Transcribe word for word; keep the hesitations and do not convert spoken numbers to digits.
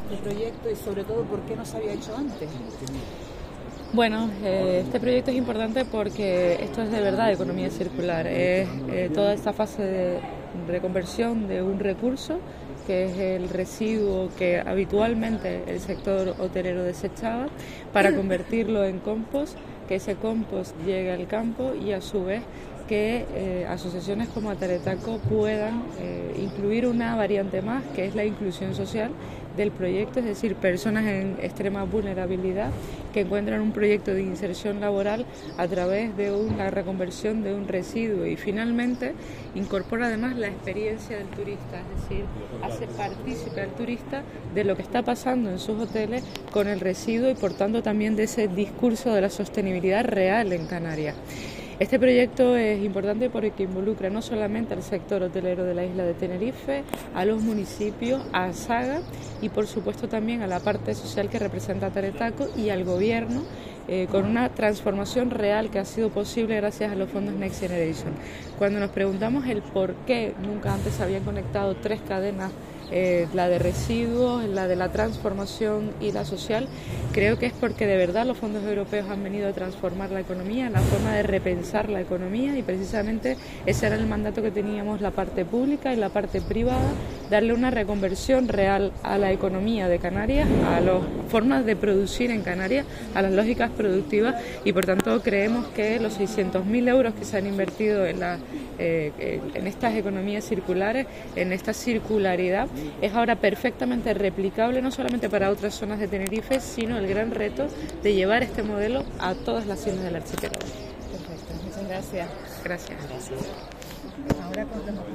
este proyecto y sobre todo por qué no se había hecho antes? Bueno, eh, este proyecto es importante porque esto es de verdad economía circular, es eh, toda esta fase de reconversión de un recurso que es el residuo que habitualmente el sector hotelero desechaba para convertirlo en compost, que ese compost llegue al campo y a su vez que eh, asociaciones como Ataretaco puedan eh, incluir una variante más, que es la inclusión social del proyecto, es decir, personas en extrema vulnerabilidad que encuentran un proyecto de inserción laboral a través de una reconversión de un residuo y finalmente incorpora además la experiencia del turista, es decir, hace partícipe al turista de lo que está pasando en sus hoteles con el residuo y por tanto también de ese discurso de la sostenibilidad real en Canarias. Este proyecto es importante porque involucra no solamente al sector hotelero de la isla de Tenerife, a los municipios, a Saga y por supuesto también a la parte social que representa Ataretaco y al gobierno eh, con una transformación real que ha sido posible gracias a los fondos Next Generation. Cuando nos preguntamos el por qué nunca antes se habían conectado tres cadenas, Eh, la de residuos, la de la transformación y la social, creo que es porque de verdad los fondos europeos han venido a transformar la economía, la forma de repensar la economía y precisamente ese era el mandato que teníamos la parte pública y la parte privada, darle una reconversión real a la economía de Canarias, a las formas de producir en Canarias, a las lógicas productivas y por tanto creemos que los seiscientos mil euros que se han invertido en, la, eh, en estas economías circulares, en esta circularidad, es ahora perfectamente replicable no solamente para otras zonas de Tenerife, sino el gran reto de llevar este modelo a todas las islas del archipiélago. Perfecto, muchas gracias. Gracias. Gracias. Ahora contamos.